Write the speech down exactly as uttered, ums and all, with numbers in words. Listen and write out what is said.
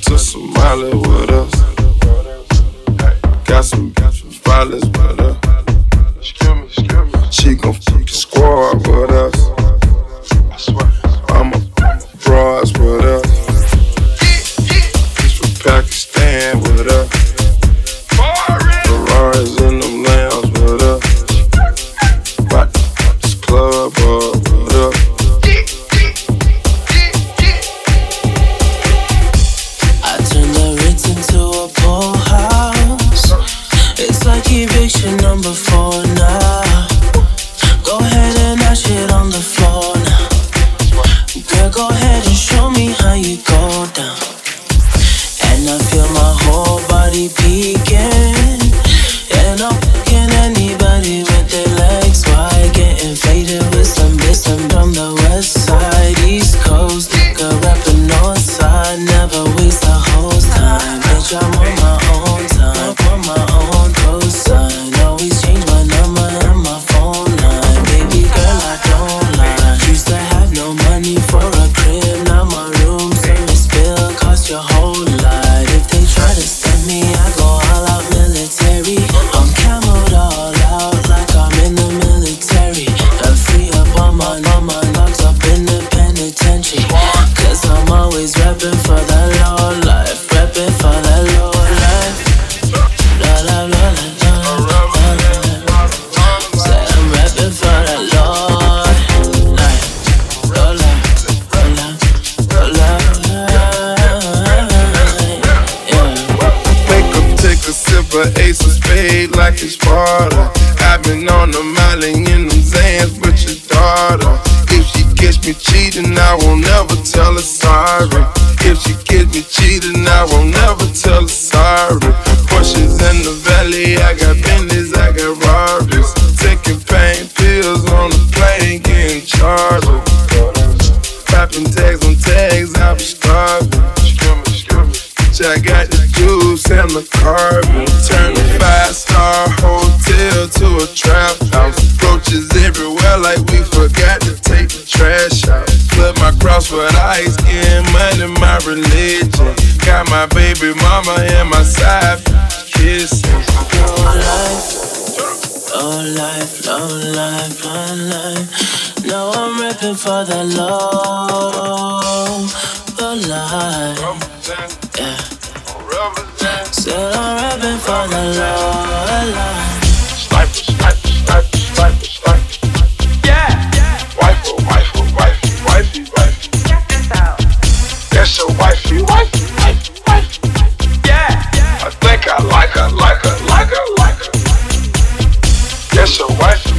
to Somalia with us. Got some violence with us. She gon' fuck the squad with us. I'm a bras with us. She's from Pakistan with us. Ferraris in them lambs with us. Rock this club up with us. I turn the Ritz into a pool house. It's like eviction number four now. Go ahead and dash it on the floor now. Girl, go ahead and show me how you go down. And I feel my whole body peeking. And I'm fucking anybody with their legs wide. Getting faded with some wisdom from the west side. East coast, nigga rapping north side. Never waste the whole time. Bitch, I'm on my own time. On my own coastline. Always change my number and my phone line. Baby girl, I don't lie. Used to have no money for a crib. Now my room service bill cost your whole life. If they try to step me, I go all out military. I'm camoed all out like I'm in the military. And free up all my, all my locks up in the penitentiary. Cause I'm always reppin' for the low life. Reppin' for the low life. La la la la la la la. Say I'm reppin' for the low life. Low life, low life, low life. Yeah. Make 'em take a sip of Ace of Spade like it's Sparta. I've been on the Molly in them Zans with your daughter. If she catch me cheating, I won't never tell her sorry. If she catch me cheating, I won't never tell her sorry. Porsches in the valley, I got Bentleys, I got Rarries. Taking pain pills on the plane, getting chartered. Popping tags on tags, I was starving. Bitch, I got the juice and the carbon. Turn a five-star hotel to a trap house. Roaches everywhere like we forgot to take the trash out. Flip my cross with ice, getting money, my religion. Got my baby mama and my side kissing. Low life, low life, low life, low life. Now I'm reppin' for the low, the life. Yeah. Said I'm reppin' for the low life. Sniper, sniper, sniper, sniper, sniper. Yeah, yeah. Wifey, wifey, wifey, wifey, wifey. Check this out. That's your wifey, wifey, wifey, wifey. Yeah, yeah. I think I like her, like her, like her, like her. That's your wifey.